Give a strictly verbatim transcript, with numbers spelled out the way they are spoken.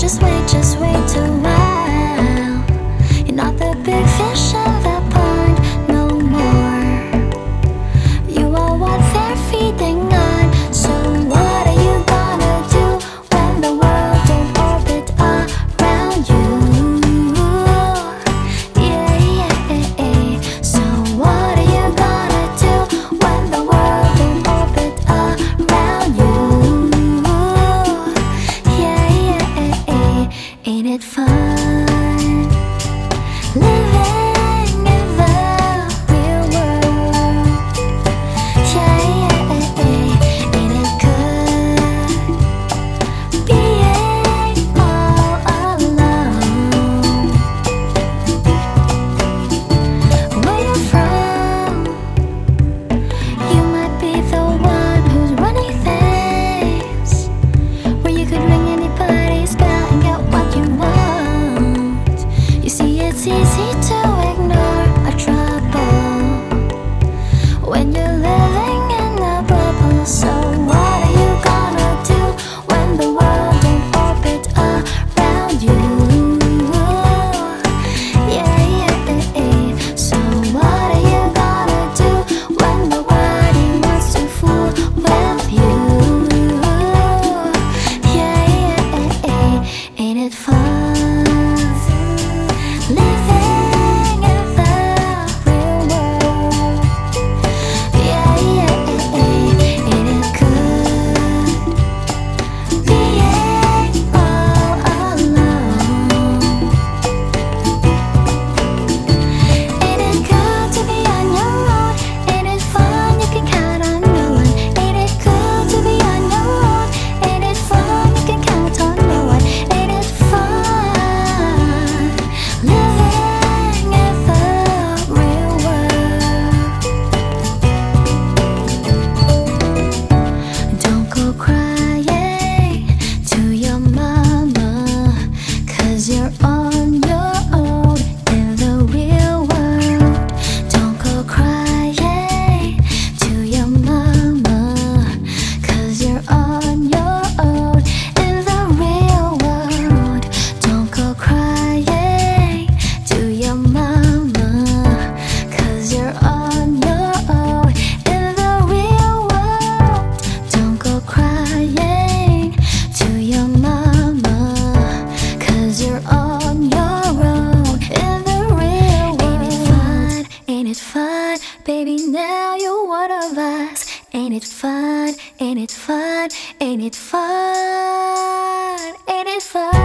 just wait, just wait a while. You're not the big fish in the pond no more. You are what they're feeding on. So what are you gonna do when the world don't orbit around you? Yeah, yeah. So what are you gonna do when the world don't orbit around you? Yeah, yeah. Ain't it fun living in the real world? Yeah, yeah. Ain't it good being all alone? Where you're from, you might be the one who's running things, where you could ring anybody's bell and get what you want. You see, it's easy to ignore our trouble when you're living in a bubble. So what are you gonna do when the world don't orbit around you? Yeah, yeah. So what are you gonna do when nobody wants to fool with you? Yeah, yeah. Ain't it fun living in the real world? Yeah, yeah. Ain't it good being all alone? Ain't it good to be on your own? Ain't it fun? You can count on no one. Ain't it good to be on your own? Ain't it fun? You can count on no one. Ain't it fun living in the real world? Don't go crying to your mama, 'cause you're on your own in the real world. Don't go crying to your mama, 'cause you're on your own in the real world. Don't go crying to your mama, 'cause you're on your own in the real world. Don't go crying to your mama, 'cause you're on your own in the real world. Ain't it fun? Ain't it fun? Baby, now you're one of us. Ain't it fun? Ain't it fun? Ain't it fun? Ain't it fun?